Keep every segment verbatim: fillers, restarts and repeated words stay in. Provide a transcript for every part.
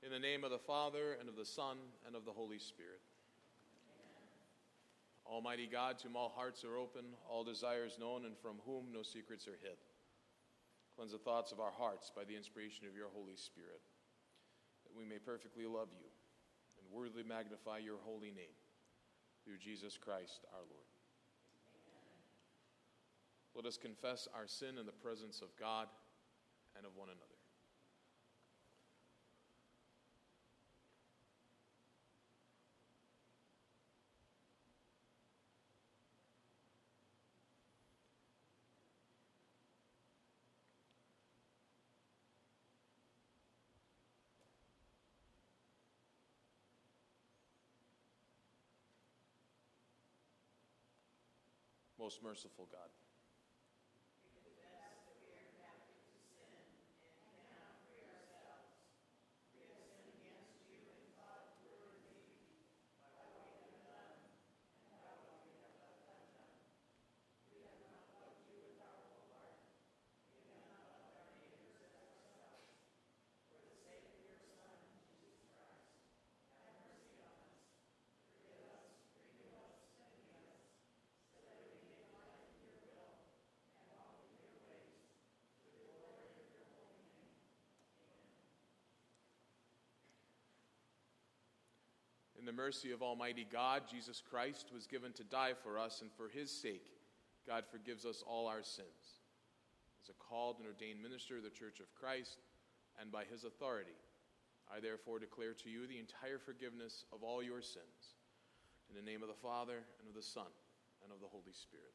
In the name of the Father, and of the Son, and of the Holy Spirit. Amen. Almighty God, to whom all hearts are open, all desires known, and from whom no secrets are hid, cleanse the thoughts of our hearts by the inspiration of your Holy Spirit, that we may perfectly love you and worthily magnify your holy name, through Jesus Christ our Lord. Amen. Let us confess our sin in the presence of God and of one another. Most merciful God, we confess that we are captive to sin and cannot free ourselves. We have sinned against you in thought, word, and deed, by what we have done and by what we have left undone. We have not loved you with our whole heart. We have not loved our neighbors as ourselves. For the sake of your Son, Jesus Christ, have mercy on us. Forgive us, renew us, and lead us, so that we may find your will and walk in your ways, to the glory of your holy name. Amen. in the mercy of Almighty God, Jesus Christ was given to die for us, and for his sake, God forgives us all our sins. As a called and ordained minister of the Church of Christ, and by his authority, I therefore declare to you the entire forgiveness of all your sins. In the name of the Father, and of the Son, and of the Holy Spirit.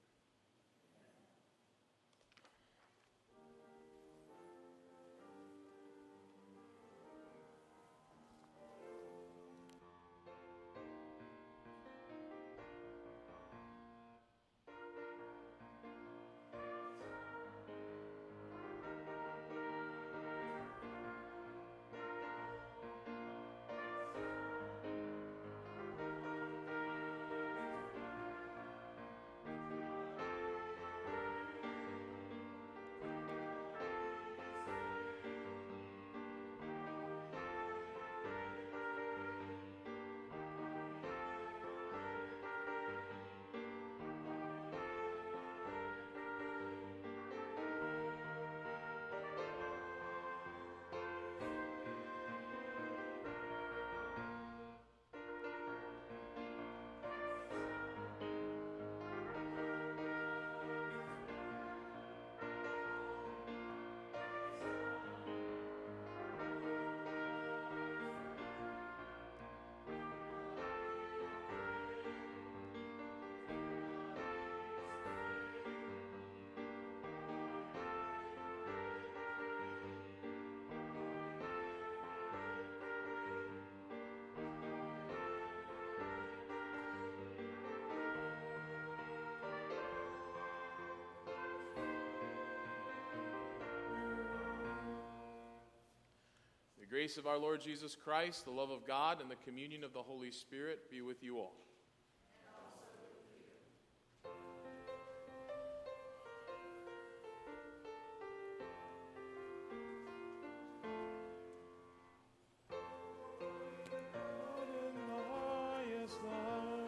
The grace of our Lord Jesus Christ, the love of God, and the communion of the Holy Spirit be with you all. And also with you. God in the highest light.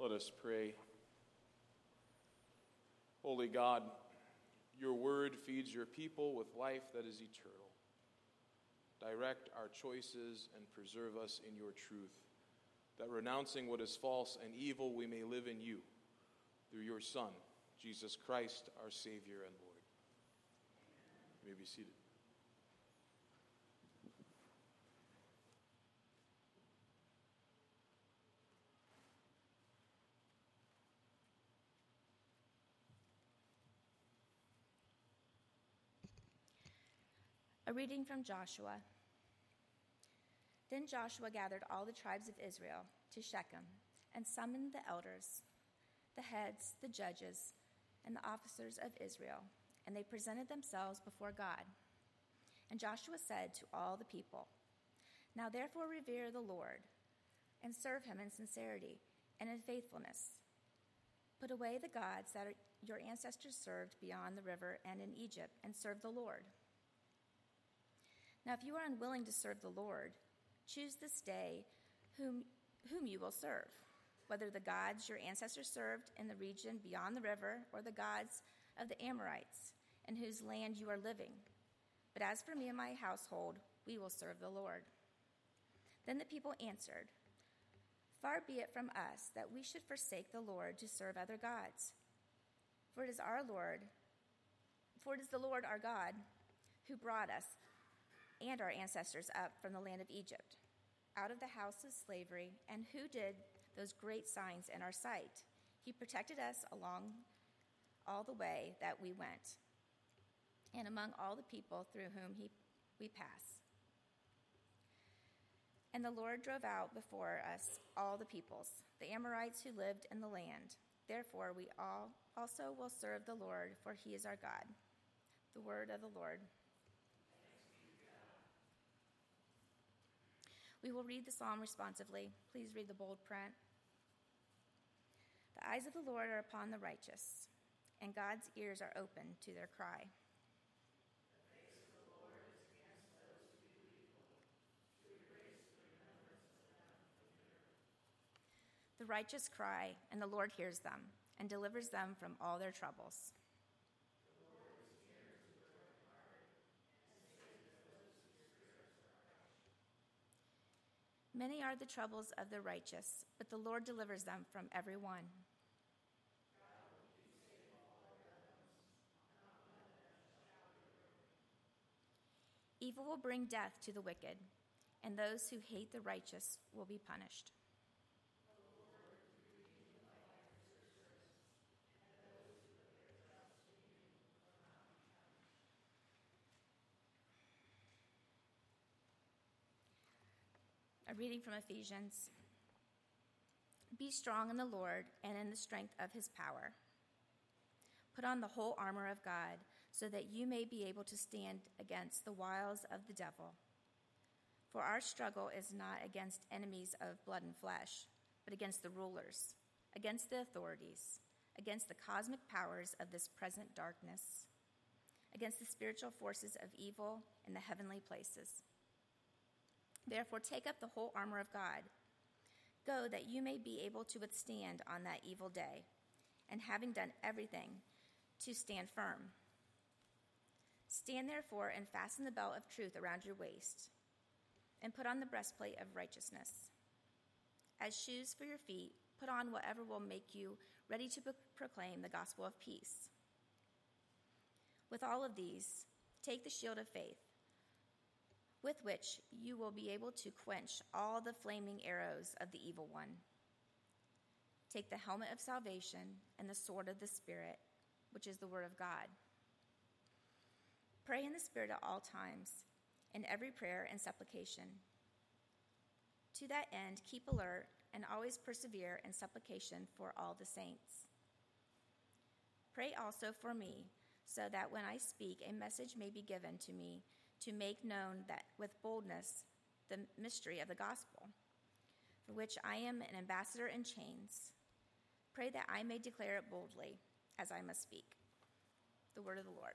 Let us pray. Holy God, your word feeds your people with life that is eternal. Direct our choices and preserve us in your truth, that renouncing what is false and evil, we may live in you, through your Son, Jesus Christ, our Savior and Lord. You may be seated. A reading from Joshua. Then Joshua gathered all the tribes of Israel to Shechem and summoned the elders, the heads, the judges, and the officers of Israel, and they presented themselves before God. And Joshua said to all the people, "Now therefore revere the Lord, and serve him in sincerity and in faithfulness. Put away the gods that your ancestors served beyond the river and in Egypt, and serve the Lord. Now if you are unwilling to serve the Lord, choose this day whom, whom you will serve, whether the gods your ancestors served in the region beyond the river, or the gods of the Amorites, in whose land you are living. But as for me and my household, we will serve the Lord." Then the people answered, "Far be it from us that we should forsake the Lord to serve other gods. For it is our Lord, for it is the Lord our God who brought us and our ancestors up from the land of Egypt, out of the house of slavery, and who did those great signs in our sight. He protected us along all the way that we went, and among all the people through whom he, we pass. And the Lord drove out before us all the peoples, the Amorites who lived in the land. Therefore we all also will serve the Lord, for he is our God." The word of the Lord. We will read the psalm responsively. Please read the bold print. "The eyes of the Lord are upon the righteous, and God's ears are open to their cry." The face of the Lord is against those who do evil, to erase the remembrance of them from the earth. The righteous cry, and the Lord hears them, and delivers them from all their troubles. The Lord is near to the brokenhearted, and saves those whose spirits are crushed. Many are the troubles of the righteous, but the Lord delivers them from every one. God will keep safe all their limbs, not one of them shall be broken. Evil will bring death to the wicked, and those who hate the righteous will be punished. O Lord, you redeem the life of your servants, and those who put their trust in you will not be punished. A reading from Ephesians. "Be strong in the Lord and in the strength of his power. Put on the whole armor of God, so that you may be able to stand against the wiles of the devil. For our struggle is not against enemies of blood and flesh, but against the rulers, against the authorities, against the cosmic powers of this present darkness, against the spiritual forces of evil in the heavenly places. Therefore, take up the whole armor of God. Go, that you may be able to withstand on that evil day, and having done everything, to stand firm. Stand therefore and fasten the belt of truth around your waist, and put on the breastplate of righteousness. As shoes for your feet, put on whatever will make you ready to pro- proclaim the gospel of peace. With all of these, take the shield of faith, with which you will be able to quench all the flaming arrows of the evil one. Take the helmet of salvation and the sword of the Spirit, which is the word of God. Pray in the Spirit at all times, in every prayer and supplication. To that end, keep alert and always persevere in supplication for all the saints. Pray also for me, so that when I speak, a message may be given to me to make known that with boldness the mystery of the gospel, for which I am an ambassador in chains. Pray that I may declare it boldly, as I must speak. The word of the Lord.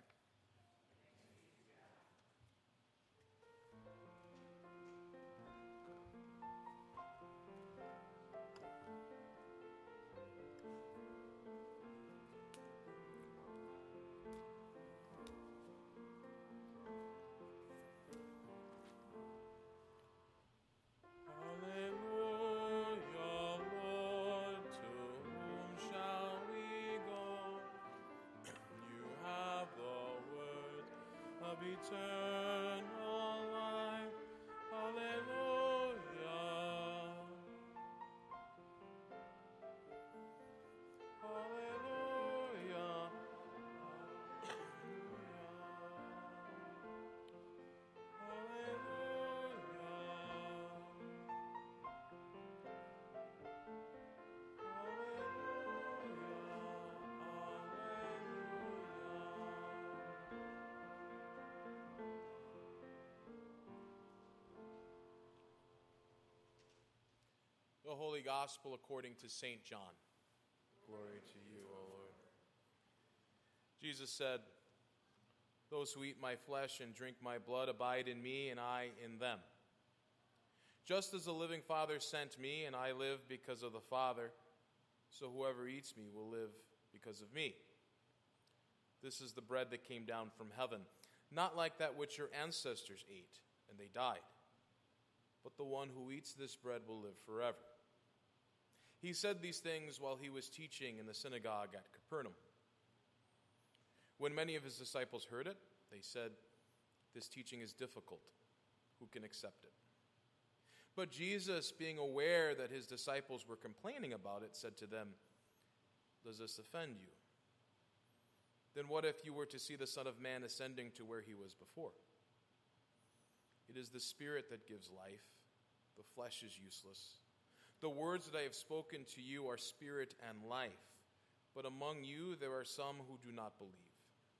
eternal life. Hallelujah. Hallelujah. The Holy Gospel according to Saint John. Glory to you, O Lord. Jesus said, "Those who eat my flesh and drink my blood abide in me, and I in them. Just as the living Father sent me, and I live because of the Father, so whoever eats me will live because of me. This is the bread that came down from heaven, not like that which your ancestors ate, and they died. But the one who eats this bread will live forever." He said these things while he was teaching in the synagogue at Capernaum. When many of his disciples heard it, they said, "This teaching is difficult. Who can accept it?" But Jesus, being aware that his disciples were complaining about it, said to them, "Does this offend you? Then what if you were to see the Son of Man ascending to where he was before? It is the Spirit that gives life. The flesh is useless. The words that I have spoken to you are spirit and life, but among you there are some who do not believe."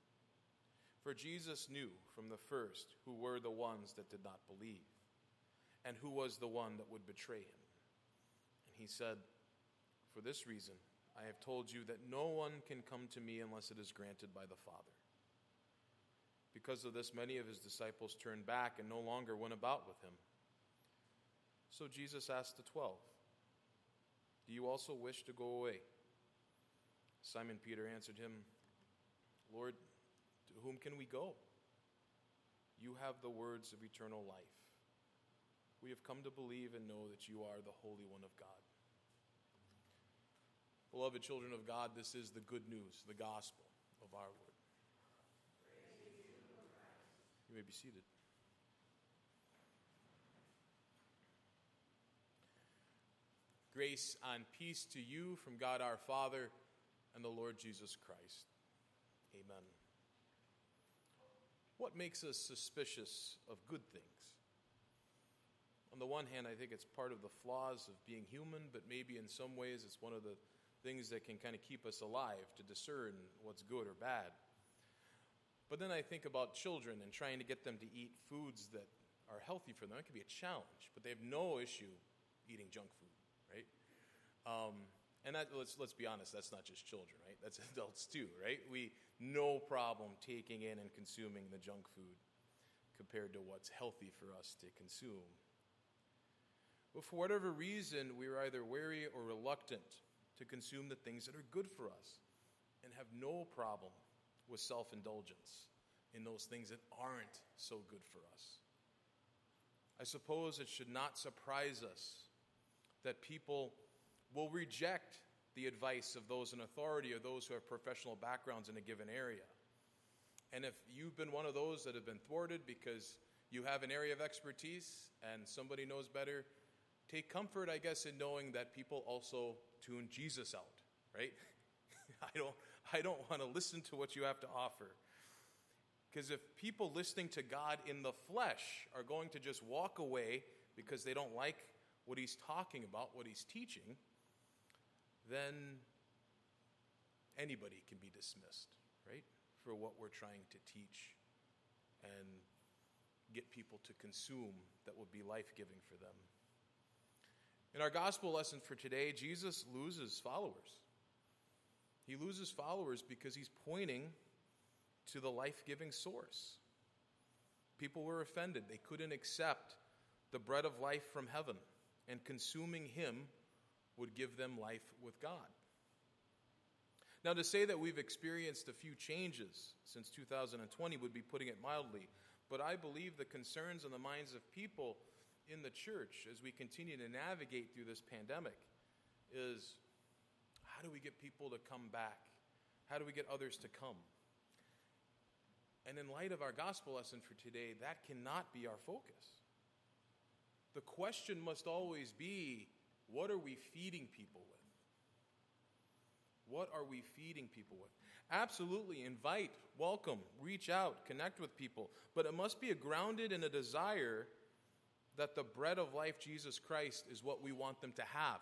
For Jesus knew from the first who were the ones that did not believe, and who was the one that would betray him. And he said, "For this reason I have told you that no one can come to me unless it is granted by the Father." Because of this, many of his disciples turned back and no longer went about with him. So Jesus asked the twelve, "Do you also wish to go away?" Simon Peter answered him, "Lord, to whom can we go? You have the words of eternal life. We have come to believe and know that you are the Holy One of God." Beloved children of God, this is the good news, the gospel of our Lord. You may be seated. Grace and peace to you from God our Father and the Lord Jesus Christ. Amen. What makes us suspicious of good things? On the one hand, I think it's part of the flaws of being human, but maybe in some ways it's one of the things that can kind of keep us alive to discern what's good or bad. But then I think about children and trying to get them to eat foods that are healthy for them. It can be a challenge, but they have no issue eating junk food, right? Um, and that, let's let's be honest, that's not just children, right? That's adults too, right? We no problem taking in and consuming the junk food compared to what's healthy for us to consume. But for whatever reason, we're either wary or reluctant to consume the things that are good for us and have no problem with self-indulgence in those things that aren't so good for us. I suppose it should not surprise us that people will reject the advice of those in authority or those who have professional backgrounds in a given area. And if you've been one of those that have been thwarted because you have an area of expertise and somebody knows better, take comfort, I guess, in knowing that people also tune Jesus out, right? I don't I don't want to listen to what you have to offer. Because if people listening to God in the flesh are going to just walk away because they don't like what he's talking about, what he's teaching, then anybody can be dismissed, right, for what we're trying to teach and get people to consume that would be life-giving for them. In our gospel lesson for today, Jesus loses followers. He loses followers because he's pointing to the life-giving source. People were offended. They couldn't accept the bread of life from heaven, and consuming him would give them life with God. Now, to say that we've experienced a few changes since two thousand twenty would be putting it mildly, but I believe the concerns on the minds of people in the church as we continue to navigate through this pandemic is, how do we get people to come back? How do we get others to come? And in light of our gospel lesson for today, that cannot be our focus. The question must always be, what are we feeding people with? What are we feeding people with? Absolutely, invite, welcome, reach out, connect with people, but it must be grounded in a desire that the bread of life, Jesus Christ, is what we want them to have,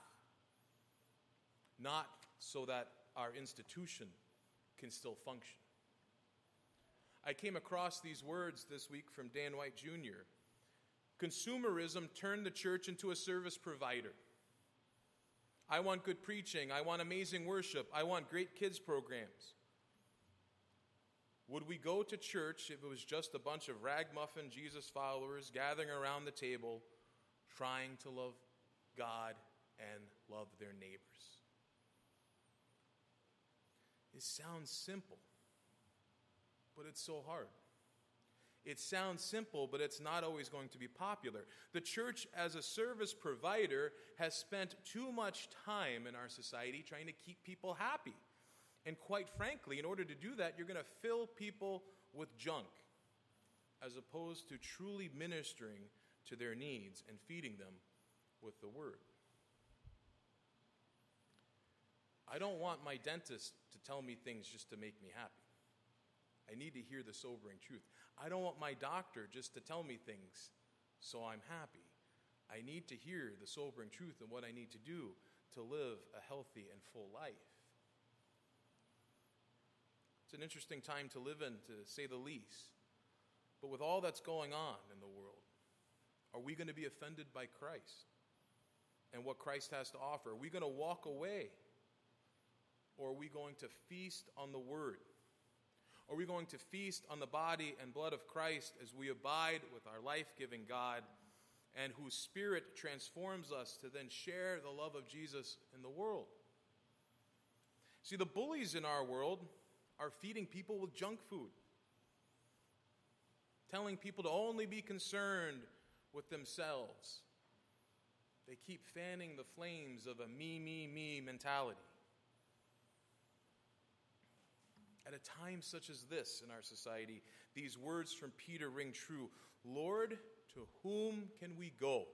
not so that our institution can still function. I came across these words this week from Dan White Junior Consumerism turned the church into a service provider. I want good preaching. I want amazing worship. I want great kids programs. Would we go to church if it was just a bunch of ragamuffin Jesus followers gathering around the table trying to love God and love their neighbors? It sounds simple, but it's so hard. It sounds simple, but it's not always going to be popular. The church, as a service provider, has spent too much time in our society trying to keep people happy. And quite frankly, in order to do that, you're going to fill people with junk, as opposed to truly ministering to their needs and feeding them with the word. I don't want my dentist to tell me things just to make me happy. I need to hear the sobering truth. I don't want my doctor just to tell me things so I'm happy. I need to hear the sobering truth and what I need to do to live a healthy and full life. It's an interesting time to live in, to say the least. But with all that's going on in the world, are we going to be offended by Christ and what Christ has to offer? Are we going to walk away? Or are we going to feast on the word? Are we going to feast on the body and blood of Christ as we abide with our life-giving God and whose Spirit transforms us to then share the love of Jesus in the world? See, the bullies in our world are feeding people with junk food, telling people to only be concerned with themselves. They keep fanning the flames of a me, me, me mentality. At a time such as this in our society, these words from Peter ring true. Lord, to whom can we go?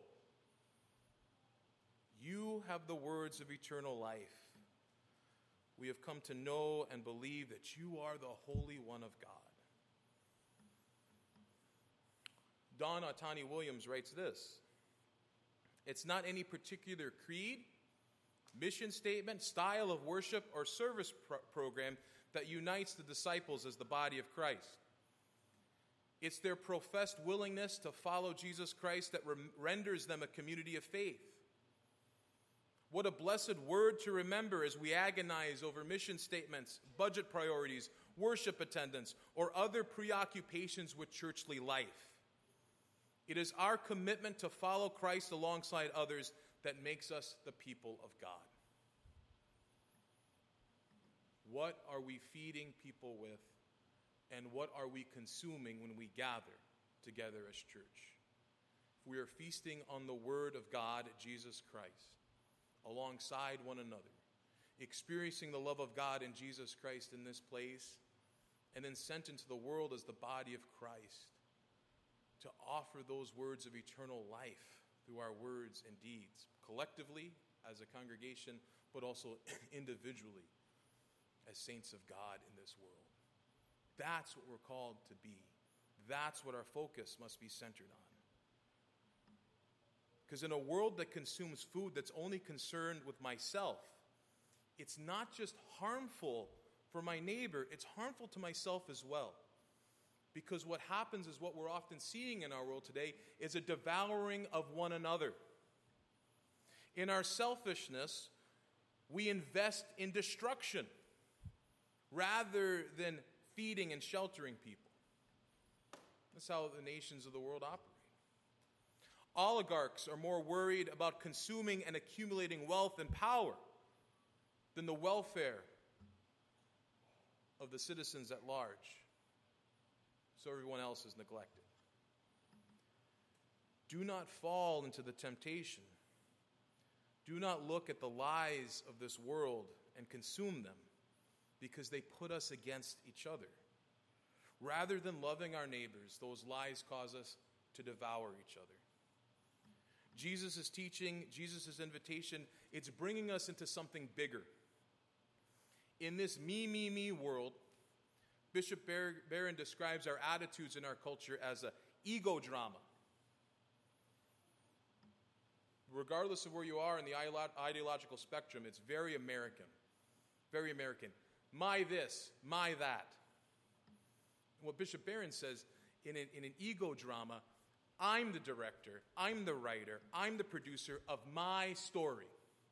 You have the words of eternal life. We have come to know and believe that you are the Holy One of God. Don Otani Williams writes this: it's not any particular creed, mission statement, style of worship, or service pro- program that unites the disciples as the body of Christ. It's their professed willingness to follow Jesus Christ that re- renders them a community of faith. What a blessed word to remember as we agonize over mission statements, budget priorities, worship attendance, or other preoccupations with churchly life. It is our commitment to follow Christ alongside others that makes us the people of God. What are we feeding people with, and what are we consuming when we gather together as church? If we are feasting on the Word of God, Jesus Christ, alongside one another, experiencing the love of God in Jesus Christ in this place, and then sent into the world as the body of Christ to offer those words of eternal life through our words and deeds, collectively as a congregation, but also individually as saints of God in this world. That's what we're called to be. That's what our focus must be centered on. Because in a world that consumes food that's only concerned with myself, it's not just harmful for my neighbor, it's harmful to myself as well. Because what happens is what we're often seeing in our world today is a devouring of one another. In our selfishness, we invest in destruction rather than feeding and sheltering people. That's how the nations of the world operate. Oligarchs are more worried about consuming and accumulating wealth and power than the welfare of the citizens at large. So everyone else is neglected. Do not fall into the temptation. Do not look at the lies of this world and consume them, because they put us against each other. Rather than loving our neighbors, those lies cause us to devour each other. Jesus' teaching, Jesus' invitation, it's bringing us into something bigger. In this me, me, me world, Bishop Barron describes our attitudes in our culture as an ego drama. Regardless of where you are in the ideological spectrum, it's very American. Very American. My this, my that. And what Bishop Barron says, in an, in an ego drama, I'm the director, I'm the writer, I'm the producer of my story.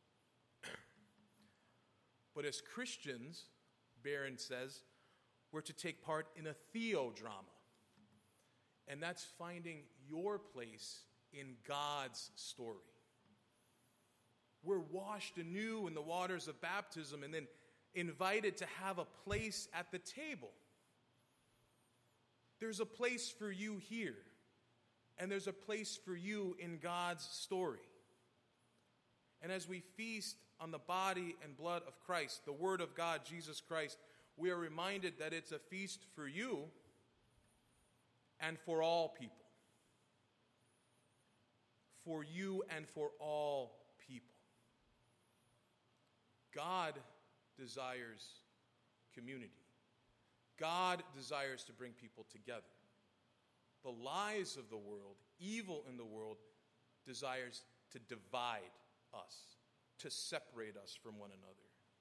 But as Christians, Barron says, we're to take part in a theodrama. And that's finding your place in God's story. We're washed anew in the waters of baptism and then invited to have a place at the table. There's a place for you here, and there's a place for you in God's story. And as we feast on the body and blood of Christ, the Word of God, Jesus Christ, we are reminded that it's a feast for you and for all people. For you and for all people. God desires community. God desires to bring people together. The lies of the world, evil in the world, desires to divide us, to separate us from one another.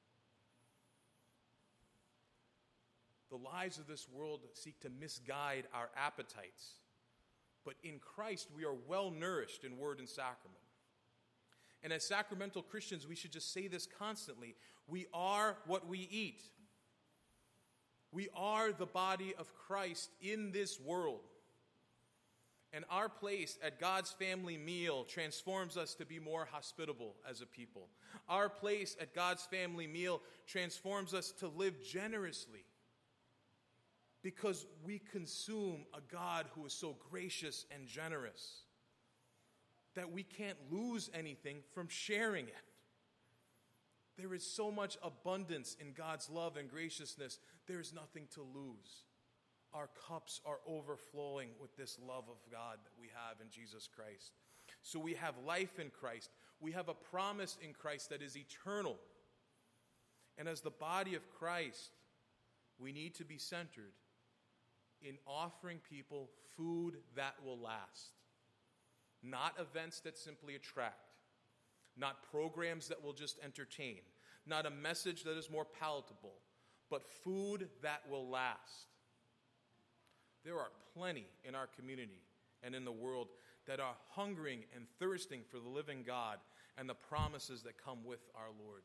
The lies of this world seek to misguide our appetites. But in Christ, we are well nourished in word and sacrament. And as sacramental Christians, we should just say this constantly. We are what we eat. We are the body of Christ in this world. And our place at God's family meal transforms us to be more hospitable as a people. Our place at God's family meal transforms us to live generously because we consume a God who is so gracious and generous that we can't lose anything from sharing it. There is so much abundance in God's love and graciousness, there is nothing to lose. Our cups are overflowing with this love of God that we have in Jesus Christ. So we have life in Christ. We have a promise in Christ that is eternal. And as the body of Christ, we need to be centered in offering people food that will last. Not events that simply attract. Not programs that will just entertain. Not a message that is more palatable. But food that will last. There are plenty in our community and in the world that are hungering and thirsting for the living God and the promises that come with our Lord.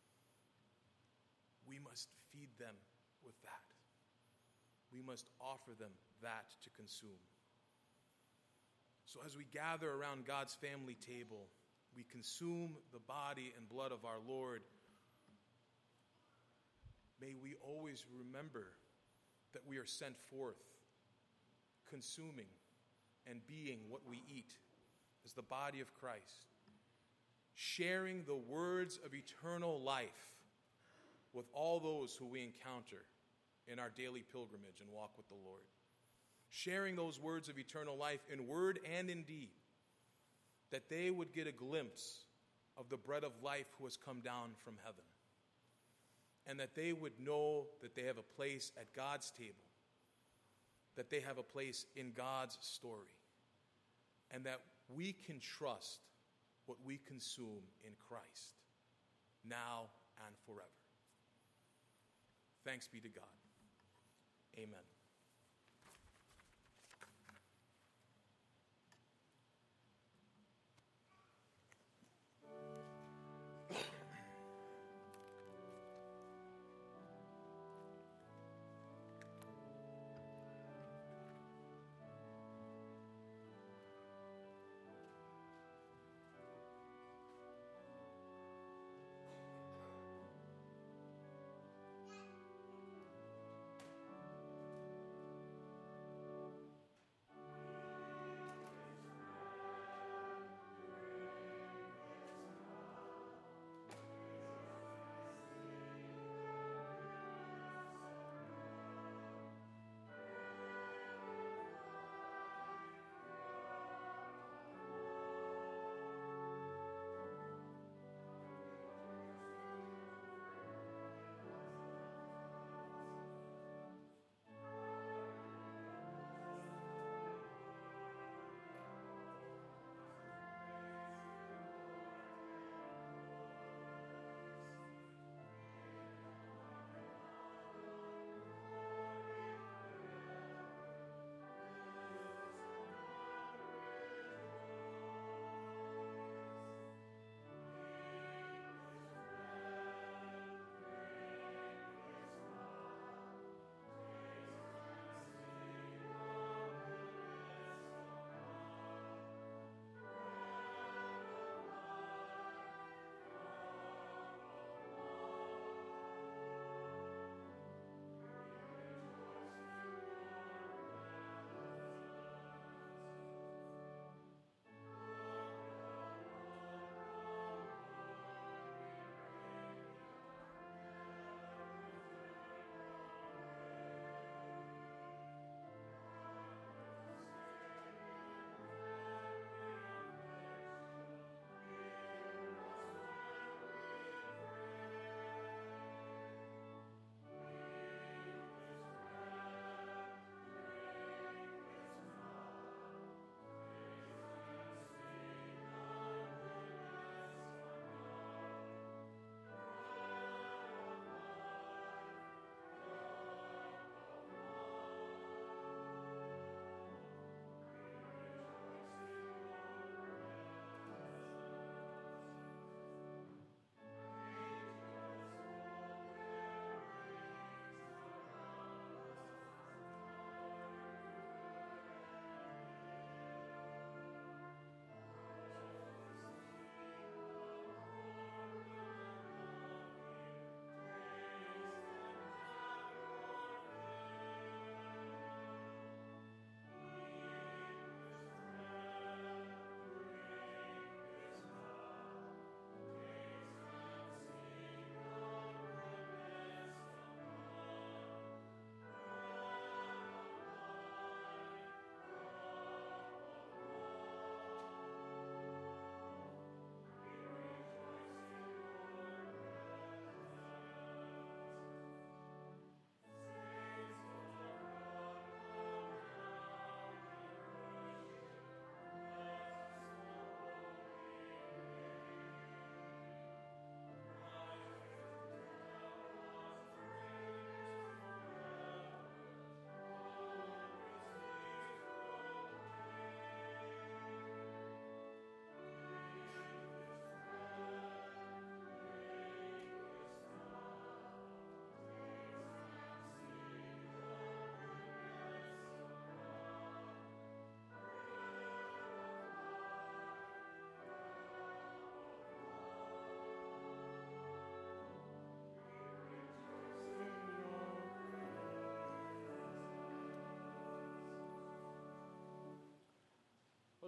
We must feed them with that. We must offer them that to consume. So as we gather around God's family table, we consume the body and blood of our Lord. May we always remember that we are sent forth, consuming and being what we eat as the body of Christ, sharing the words of eternal life with all those who we encounter in our daily pilgrimage and walk with the Lord. Sharing those words of eternal life in word and in deed, that they would get a glimpse of the bread of life who has come down from heaven, and that they would know that they have a place at God's table, that they have a place in God's story, and that we can trust what we consume in Christ, now and forever. Thanks be to God. Amen.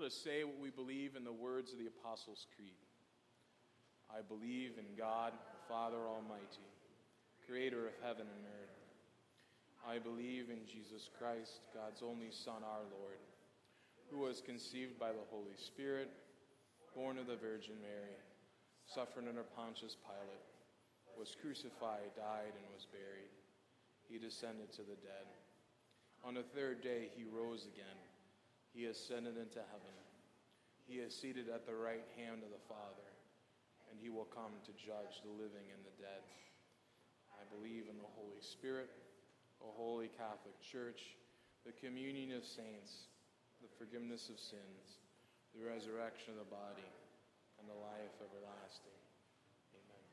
Let us say what we believe in the words of the Apostles' Creed. I believe in God, the Father Almighty, creator of heaven and earth. I believe in Jesus Christ, God's only Son, our Lord, who was conceived by the Holy Spirit, born of the Virgin Mary, suffered under Pontius Pilate, was crucified, died, and was buried. He descended to the dead. On the third day he rose again. He ascended into heaven. He is seated at the right hand of the Father, and he will come to judge the living and the dead. I believe in the Holy Spirit, a holy Catholic Church, the communion of saints, the forgiveness of sins, the resurrection of the body, and the life everlasting. Amen.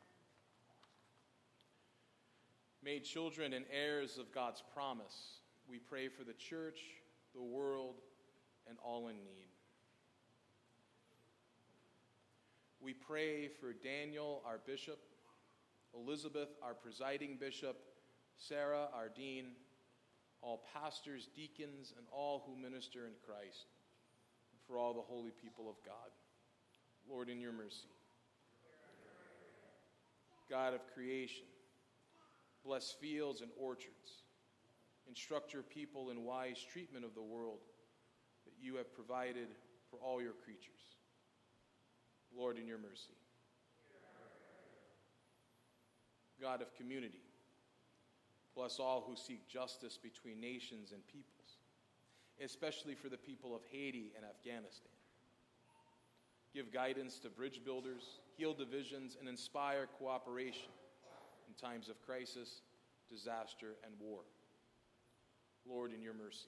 Made children and heirs of God's promise, we pray for the church, the world, and all in need. We pray for Daniel, our bishop, Elizabeth, our presiding bishop, Sarah, our dean, all pastors, deacons, and all who minister in Christ, and for all the holy people of God. Lord, in your mercy. God of creation, bless fields and orchards. Instruct your people in wise treatment of the world that you have provided for all your creatures. Lord, in your mercy. God of community, bless all who seek justice between nations and peoples, especially for the people of Haiti and Afghanistan. Give guidance to bridge builders, heal divisions, and inspire cooperation in times of crisis, disaster, and war. Lord, in your mercy.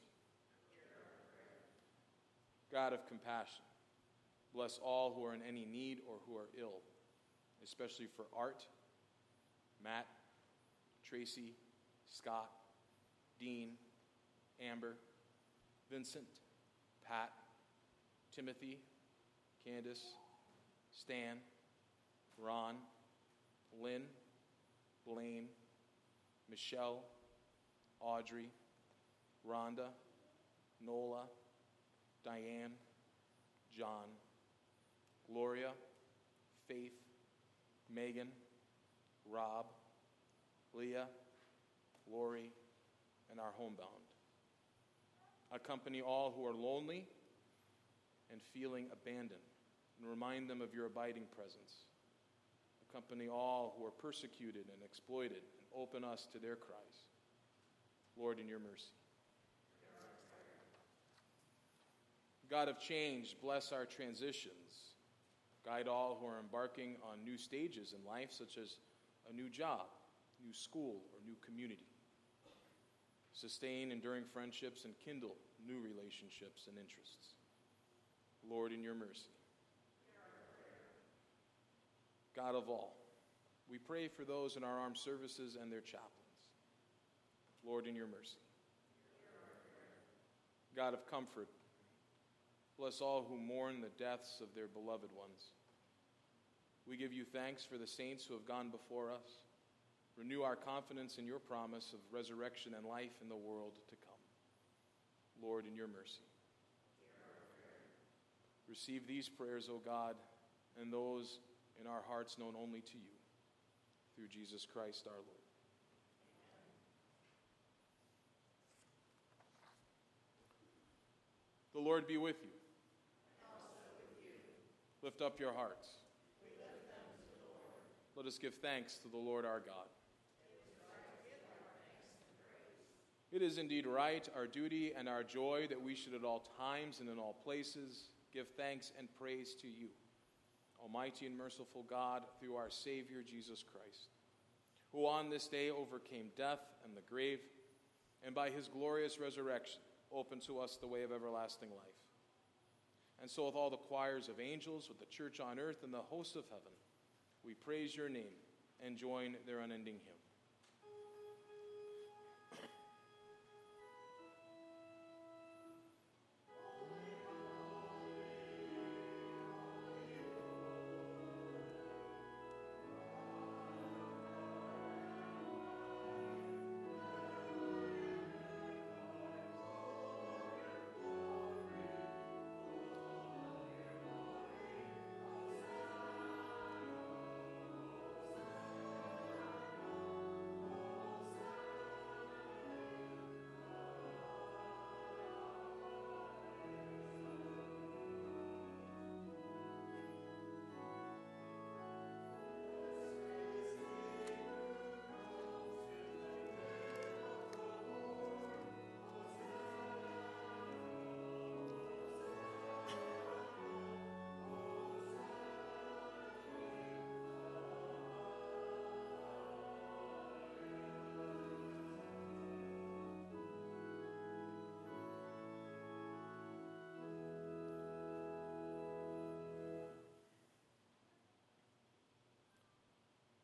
God of compassion, bless all who are in any need or who are ill, especially for Art, Matt, Tracy, Scott, Dean, Amber, Vincent, Pat, Timothy, Candace, Stan, Ron, Lynn, Blaine, Michelle, Audrey, Rhonda, Nola, Diane, John, Gloria, Faith, Megan, Rob, Leah, Lori, and our homebound. Accompany all who are lonely and feeling abandoned, and remind them of your abiding presence. Accompany all who are persecuted and exploited, and open us to their cries. Lord, in your mercy. God of change, bless our transitions. Guide all who are embarking on new stages in life, such as a new job, new school, or new community. Sustain enduring friendships and kindle new relationships and interests. Lord, in your mercy. God of all, we pray for those in our armed services and their chaplains. Lord, in your mercy. God of comfort, bless all who mourn the deaths of their beloved ones. We give you thanks for the saints who have gone before us. Renew our confidence in your promise of resurrection and life in the world to come. Lord, in your mercy. Receive these prayers, O God, and those in our hearts known only to you, through Jesus Christ our Lord. The Lord be with you. And also with you. Lift up your hearts. We lift them to the Lord. Let us give thanks to the Lord our God. It is right to give our thanks and praise. It is indeed right, our duty and our joy, that we should at all times and in all places give thanks and praise to you, Almighty and merciful God, through our Savior Jesus Christ, who on this day overcame death and the grave, and by his glorious resurrection opened to us the way of everlasting life. And so with all the choirs of angels, with the church on earth and the hosts of heaven, we praise your name and join their unending hymn.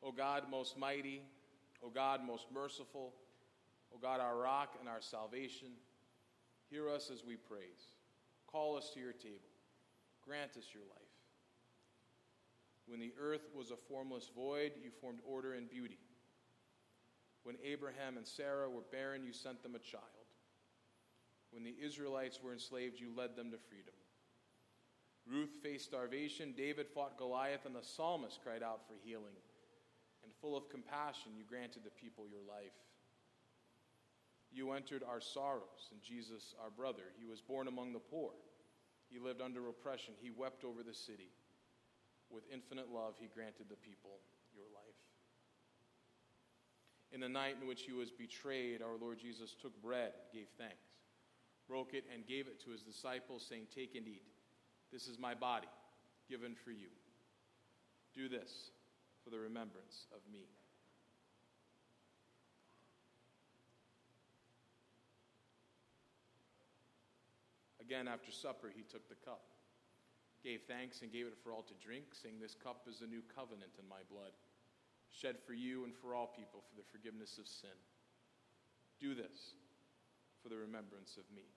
O God, most mighty, O God, most merciful, O God, our rock and our salvation, hear us as we praise. Call us to your table. Grant us your life. When the earth was a formless void, you formed order and beauty. When Abraham and Sarah were barren, you sent them a child. When the Israelites were enslaved, you led them to freedom. Ruth faced starvation, David fought Goliath, and the psalmist cried out for healing. And full of compassion, you granted the people your life. You entered our sorrows, and Jesus, our brother, he was born among the poor. He lived under oppression. He wept over the city. With infinite love, he granted the people your life. In the night in which he was betrayed, our Lord Jesus took bread, gave thanks, broke it, and gave it to his disciples, saying, "Take and eat. This is my body, given for you. Do this for the remembrance of me." Again, after supper, he took the cup, gave thanks, and gave it for all to drink, saying, "This cup is the new covenant in my blood, shed for you and for all people for the forgiveness of sin. Do this for the remembrance of me."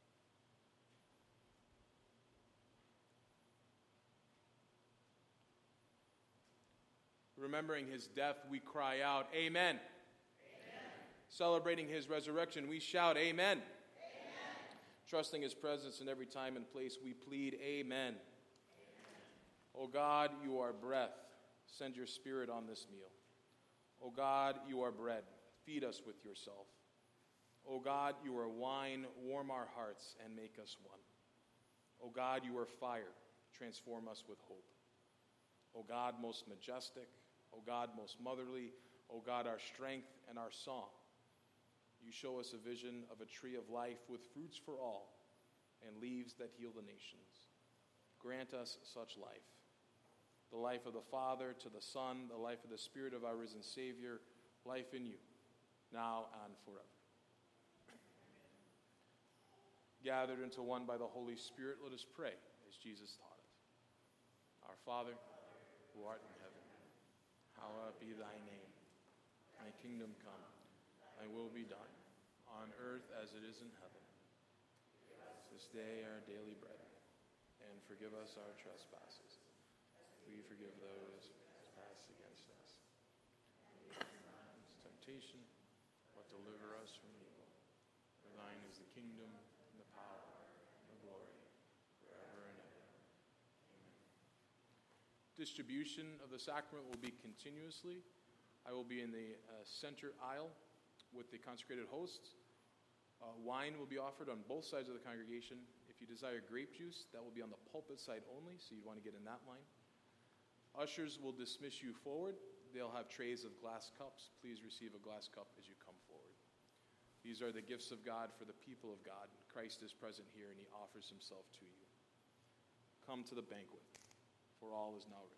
Remembering his death, we cry out, Amen. Amen. Celebrating his resurrection, we shout, Amen. Amen. Trusting his presence in every time and place, we plead, Amen. Amen. O God, you are breath. Send your spirit on this meal. O God, you are bread. Feed us with yourself. O God, you are wine. Warm our hearts and make us one. O God, you are fire. Transform us with hope. O God, most majestic. O God, most motherly. O God, our strength and our song. You show us a vision of a tree of life with fruits for all and leaves that heal the nations. Grant us such life. The life of the Father to the Son, the life of the Spirit of our risen Savior, life in you, now and forever. Gathered into one by the Holy Spirit, let us pray as Jesus taught us. Our Father, who art in heaven, hallowed be thy name. Thy kingdom come, thy will be done, on earth as it is in heaven. Give us this day our daily bread, and forgive us our trespasses. We forgive those who trespass against us. Lead us not into temptation, but deliver us from evil. For thine is the kingdom, and the power, and the glory, forever and ever. Amen. Distribution of the sacrament will be continuously. I will be in the uh, center aisle with the consecrated hosts. Uh, wine will be offered on both sides of the congregation. If you desire grape juice, that will be on the pulpit side only, so you'd want to get in that line. Ushers will dismiss you forward. They'll have trays of glass cups. Please receive a glass cup as you come forward. These are the gifts of God for the people of God. Christ is present here, and he offers himself to you. Come to the banquet, for all is now ready.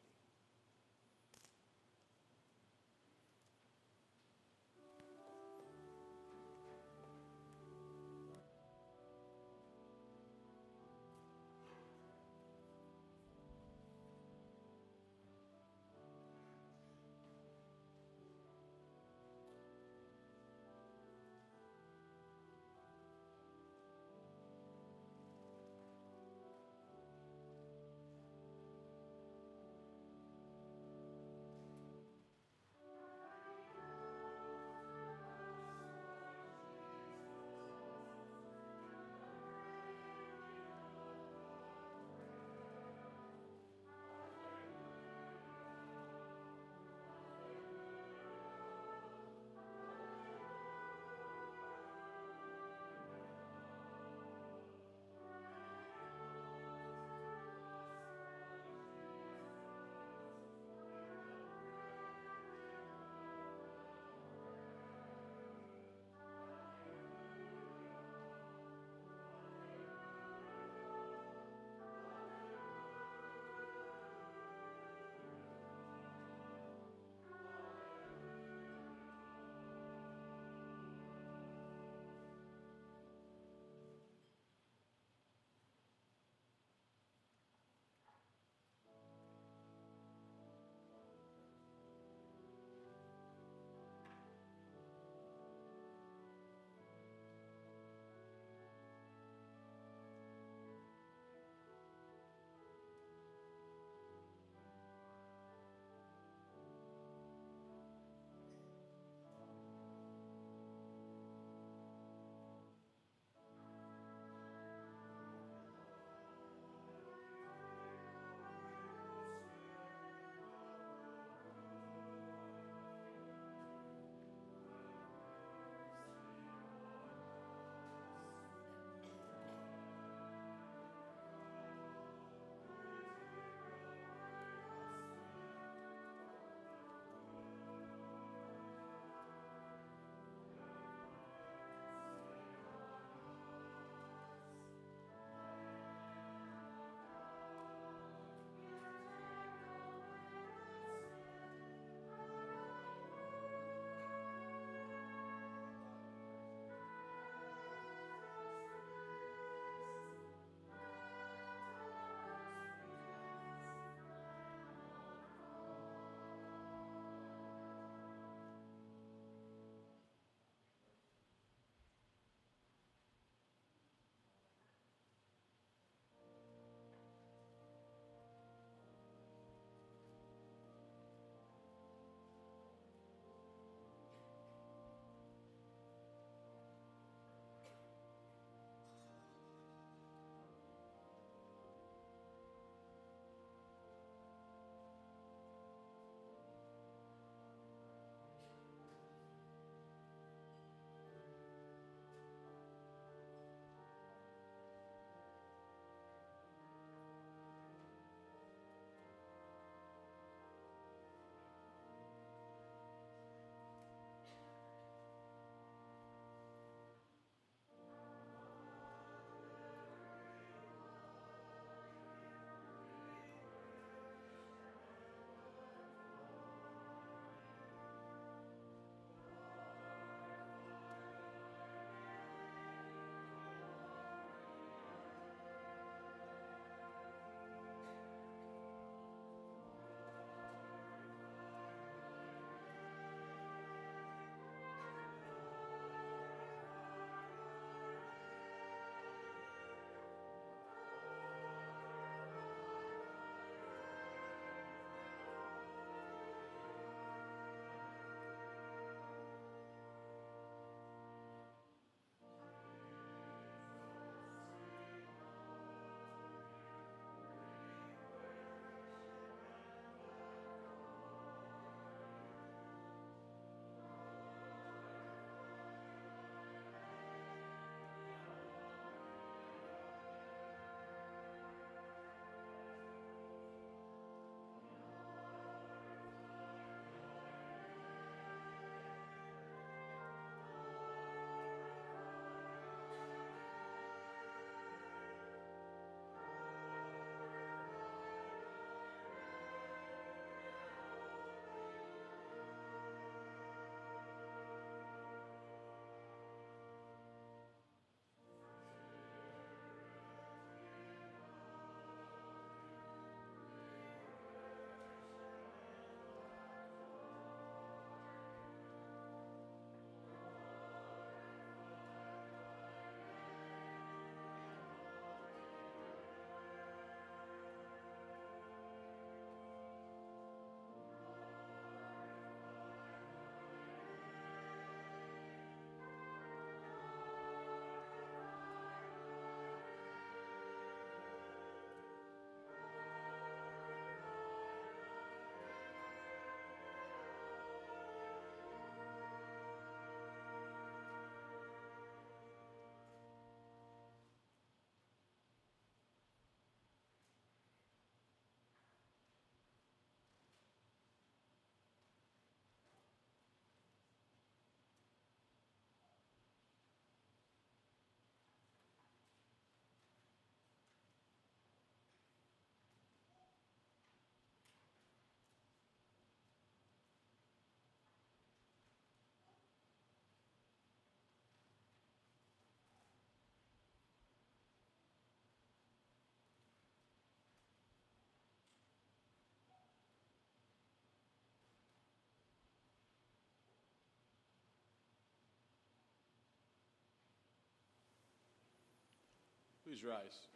Please rise.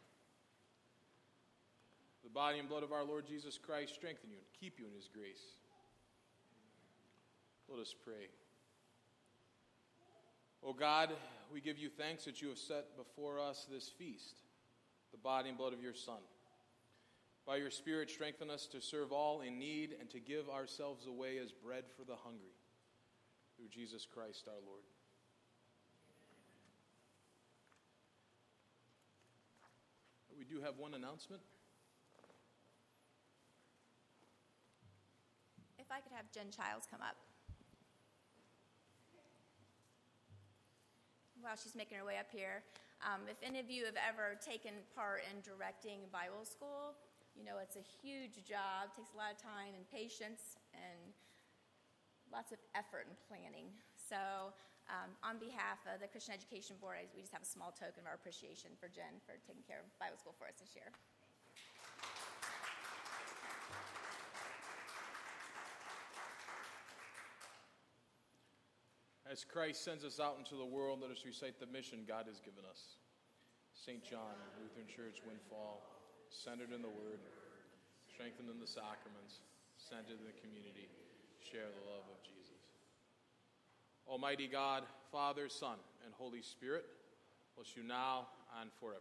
The body and blood of our Lord Jesus Christ strengthen you and keep you in his grace. Let us pray. O God, we give you thanks that you have set before us this feast, the body and blood of your Son. By your Spirit, strengthen us to serve all in need and to give ourselves away as bread for the hungry. Through Jesus Christ our Lord. We do have one announcement. If I could have Jen Childs come up. While she's making her way up here, um, if any of you have ever taken part in directing Bible school, you know it's a huge job, takes a lot of time and patience and lots of effort and planning. So um, on behalf of the Christian Education Board, I, we just have a small token of our appreciation for Jen for taking care of Bible school for us this year. As Christ sends us out into the world, let us recite the mission God has given us. Saint John, Lutheran Church, Windfall, centered in the Word, strengthened in the sacraments, centered in the community, share the love of Jesus. Almighty God, Father, Son, and Holy Spirit, bless you now and forever.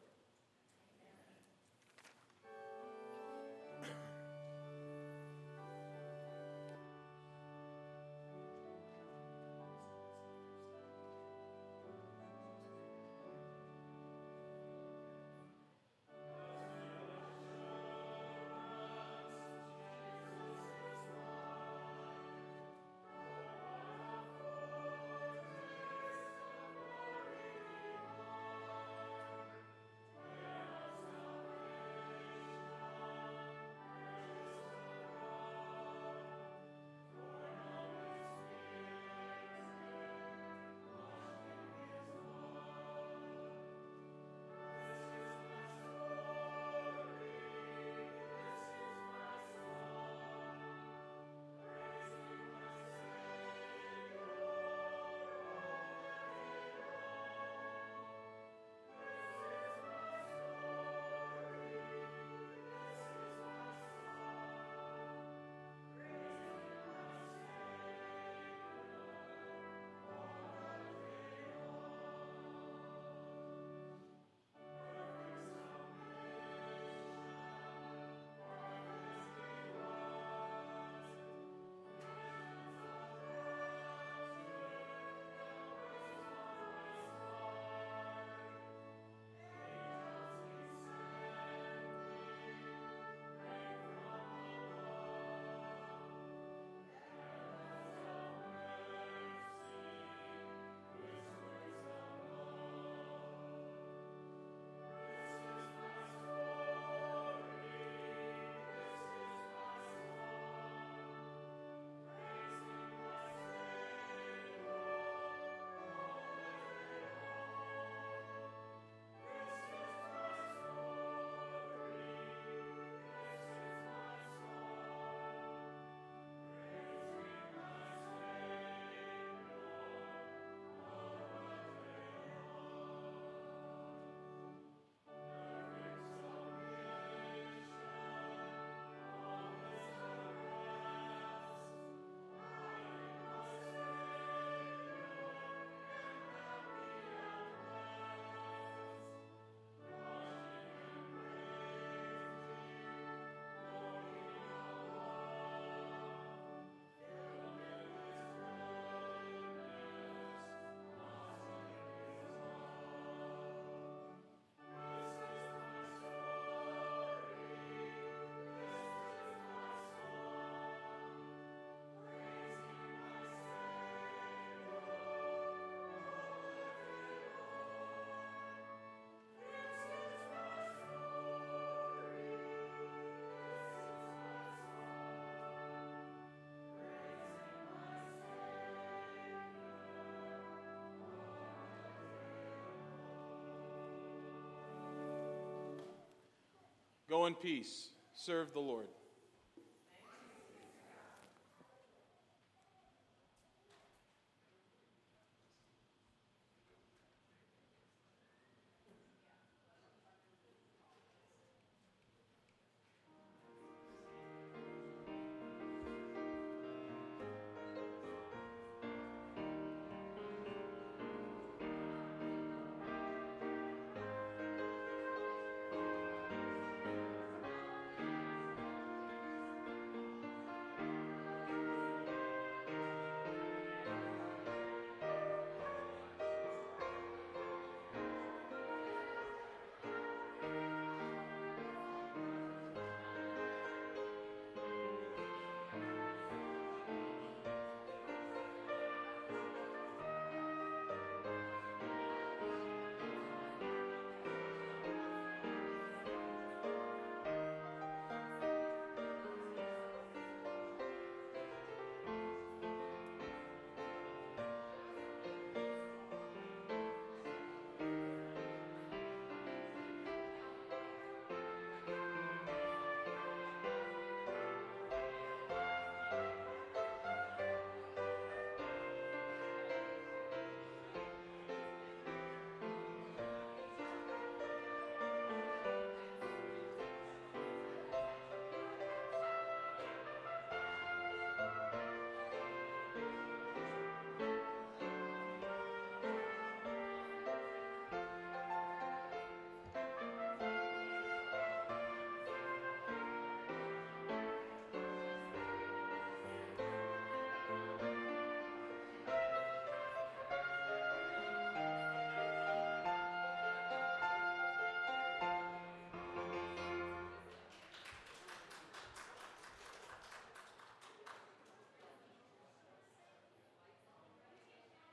Go in peace. Serve the Lord.